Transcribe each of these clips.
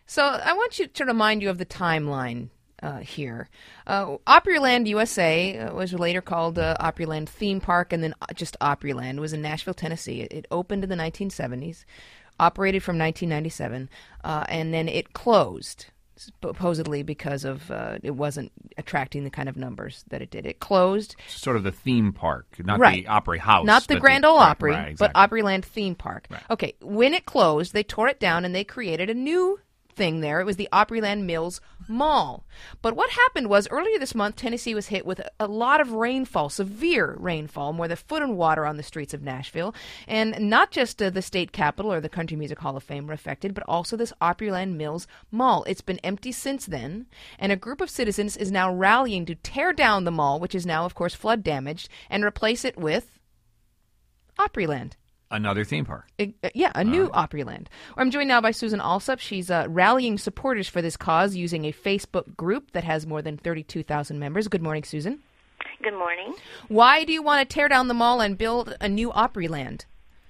So I want you to remind you of the timeline here. Opryland USA was later called Opryland Theme Park, and then just Opryland. It was in Nashville, Tennessee. It opened in the 1970s, operated from 1997, and then it closed, supposedly because of it wasn't attracting the kind of numbers that it did. It closed. Sort of the theme park, not right. the Opry House. Not the Grand Ole Opry, right, exactly. but Opryland Theme Park. Right. Okay, when it closed, they tore it down and they created a new thing there. It was the Opryland Mills Mall. But what happened was earlier this month, Tennessee was hit with a lot of rainfall, severe rainfall, more than a foot of water on the streets of Nashville. And not just the state capitol or the Country Music Hall of Fame were affected, but also this Opryland Mills Mall. It's been empty since then, and a group of citizens is now rallying to tear down the mall, which is now, of course, flood damaged, and replace it with Opryland. Another theme park. A new Opryland. I'm joined now by Susan Alsop. She's rallying supporters for this cause using a Facebook group that has more than 32,000 members. Good morning, Susan. Good morning. Why do you want to tear down the mall and build a new Opryland?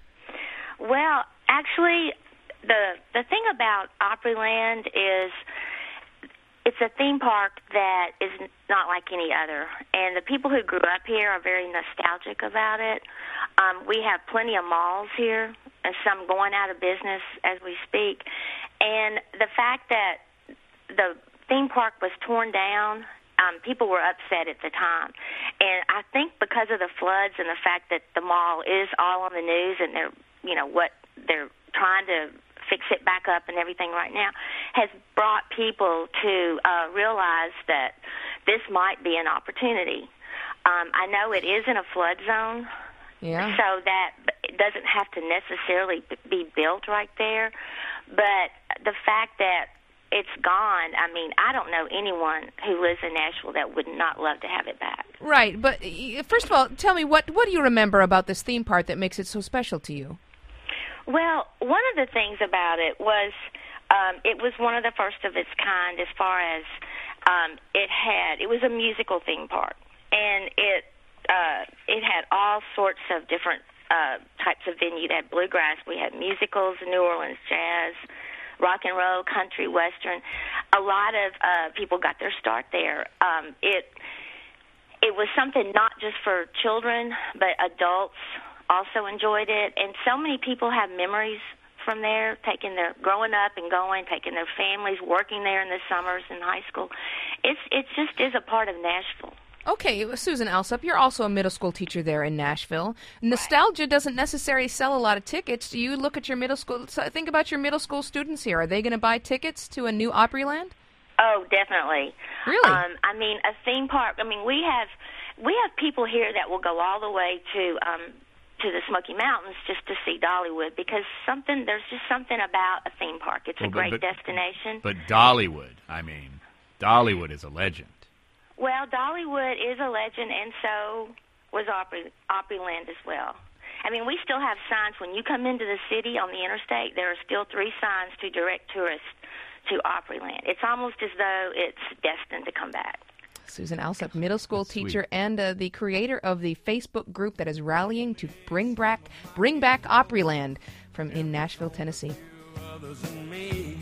Well, actually, the thing about Opryland is it's a theme park that is not like any other, and the people who grew up here are very nostalgic about it. We have plenty of malls here, and some going out of business as we speak. And the fact that the theme park was torn down, people were upset at the time. And I think because of the floods and the fact that the mall is all on the news and they're trying to fix it back up and everything right now, has brought people to realize that this might be an opportunity. I know it is in a flood zone, so that it doesn't have to necessarily be built right there. But the fact that it's gone, I mean, I don't know anyone who lives in Nashville that would not love to have it back. Right, but first of all, tell me, what do you remember about this theme park that makes it so special to you? Well, one of the things about it was one of the first of its kind as far as it was a musical theme park, and it had all sorts of different types of venue. It had bluegrass, we had musicals, New Orleans jazz, rock and roll, country, western. A lot of people got their start there. It was something not just for children, but adults also enjoyed it, and so many people have memories from there, growing up and taking their families, working there in the summers in high school. It just is a part of Nashville. Okay, Susan Alsop, you're also a middle school teacher there in Nashville. Nostalgia doesn't necessarily sell a lot of tickets. Do you look at your middle school? Think about your middle school students here. Are they going to buy tickets to a new Opryland? Oh, definitely. Really? I mean, a theme park. I mean, we have people here that will go all the way to the Smoky Mountains just to see Dollywood, because there's just something about a theme park. It's a great destination. But Dollywood is a legend. Well, Dollywood is a legend, and so was Opryland as well. I mean, we still have signs. When you come into the city on the interstate, there are still 3 signs to direct tourists to Opryland. It's almost as though it's destined to come back. Susan Alsop, middle school teacher and the creator of the Facebook group that is rallying to bring back Opryland in Nashville, Tennessee.